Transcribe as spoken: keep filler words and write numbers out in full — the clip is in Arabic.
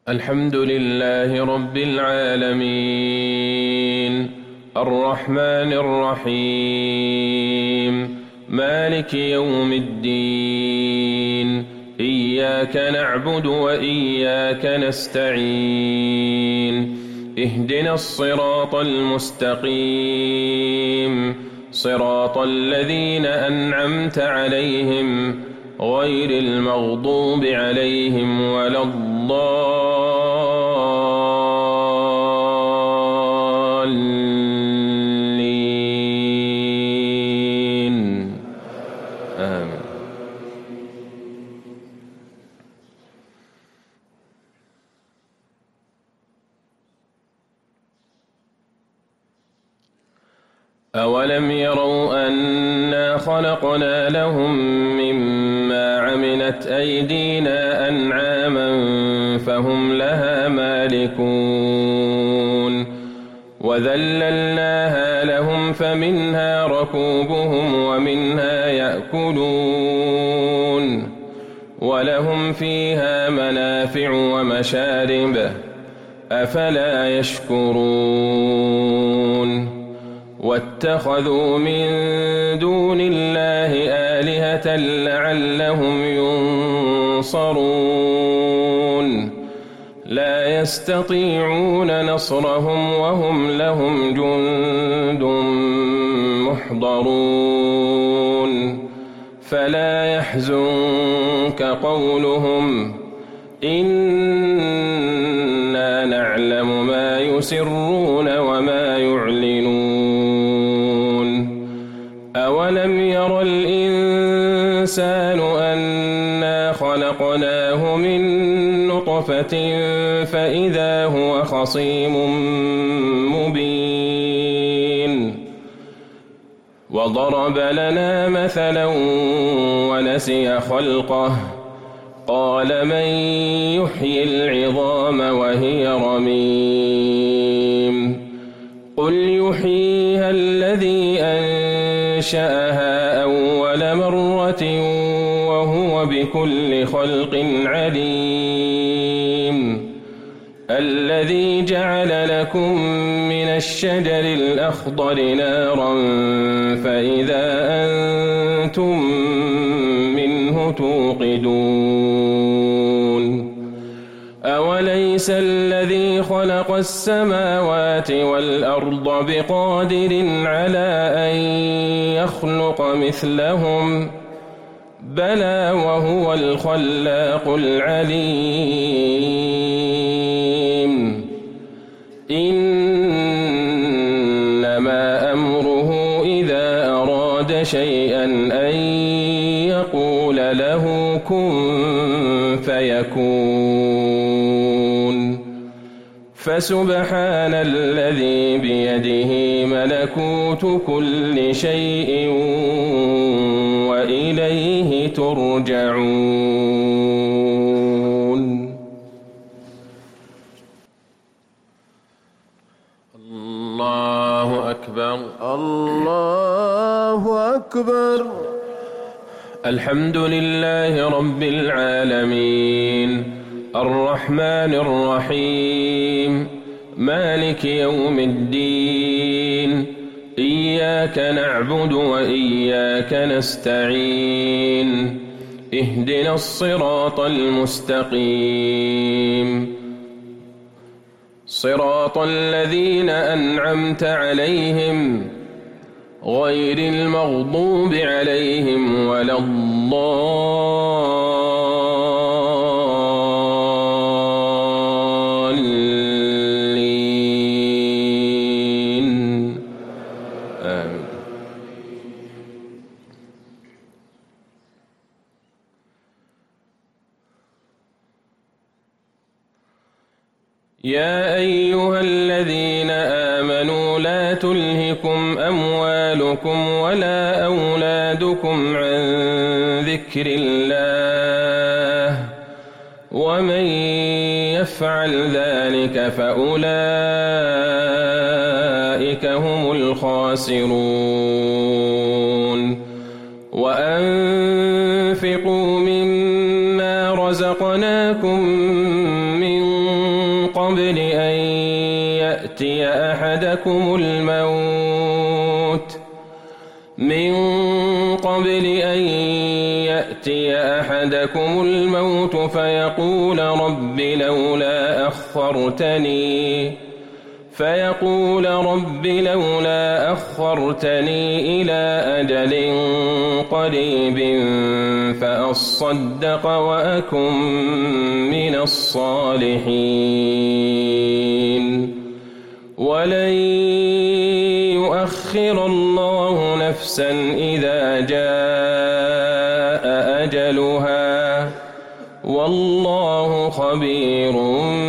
الحمد لله رب العالمين الرحمن الرحيم مالك يوم الدين إياك نعبد وإياك نستعين اهدنا الصراط المستقيم صراط الذين أنعمت عليهم غير المغضوب عليهم ولا الضالين آمين. أولم يروا أنا خلقنا لهم مما عملت أيدينا أنعاما فهم لها مالكون وذللناها لهم فمنها ركوبهم ومنها يأكلون ولهم فيها منافع ومشارب أفلا يشكرون واتخذوا من دون الله آلهة لعلهم ينصرون لا يستطيعون نصرهم وهم لهم جند محضرون فلا يحزنك قولهم إنا نعلم ما يسرون وما يعلنون أولم ير الإنسان أنا خلقناه من نطفة فإذا هو خصيم مبين وضرب لنا مثلا ونسي خلقه قال من يحيي العظام وهي رميم قل يحييها الذي أنشأها أول مرة وهو بكل خلق عليم الذي جعل لكم من الشجر الأخضر نارا فإذا أنتم منه توقدون أوليس الذي خلق السماوات والأرض بقادر على أن يخلق مثلهم بلى وهو الخلاق العليم إنما أمره إذا أراد شيئا أن يقول له كن فيكون فسبحان الذي بيده ملكوت كل شيء وإليه ترجعون. الله أكبر الله أكبر. الحمد لله رب العالمين الرحمن الرحيم مالك يوم الدين إياك نعبد وإياك نستعين اهدنا الصراط المستقيم صراط الذين أنعمت عليهم غير المغضوب عليهم ولا الضالين آمين. يا أيها الذين آمنوا لا تلهكم أموالكم ولا أولادكم عن ذكر الله ومن يفعل ذلك فأولئك هم الخاسرون وأنفقوا مما رزقناكم من قبل أن يأتي أحدكم الموت من قبل أن يأتي أحدكم الموت فيقول رب لولا أخرتني فيقول رب لولا أخرتني إلى أجل قريب فأصدق وأكن من الصالحين ولن يؤخر الله نفسا إذا جاء أجلها والله خبير